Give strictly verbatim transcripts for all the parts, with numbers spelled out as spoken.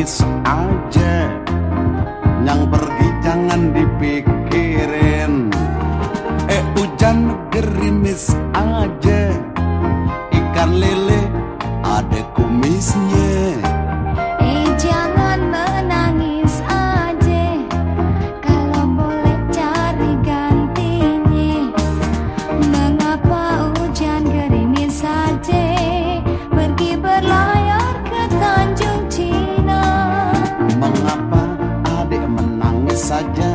menangis aja, yang pergi jangan dipikirin. Eh hujan gerimis aja, ikan lele ada kumisnya. Eh jangan menangis aja, kalau boleh cari gantinya. Mengapa hujan gerimis saja, pergi berlayar ke Tanjung Cina. Mengapa adik menangis saja,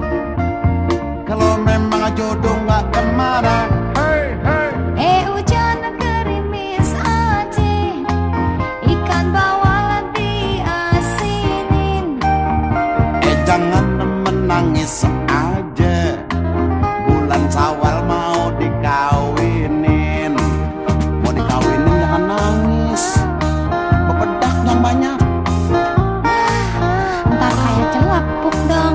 kalau memang jodoh nggak kemana. Hey, hey. Eh hujan gerimis aja, ikan bawal diasinin. Eh jangan menangis aja, bulan Syawal mau dikawinin. Mau dikawinin jangan nangis, bebedak yang banyak. Ntar kayak celepuk dong.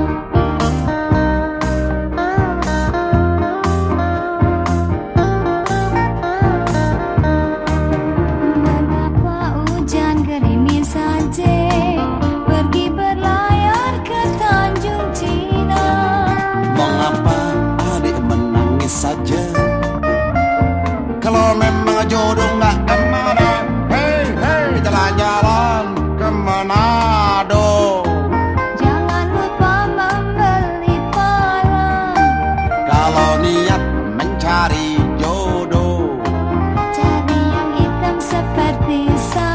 Mengapa hujan gerimis saja, pergi berlayar ke Tanjung Cina. Mengapa adik menangis saja, kalau memang jodoh nggak kemana. Hei, hei, jalan-jalan ke Manado. Jangan lupa membeli palang, Kalau niat mencari jodoh, cari yang hitam seperti saya.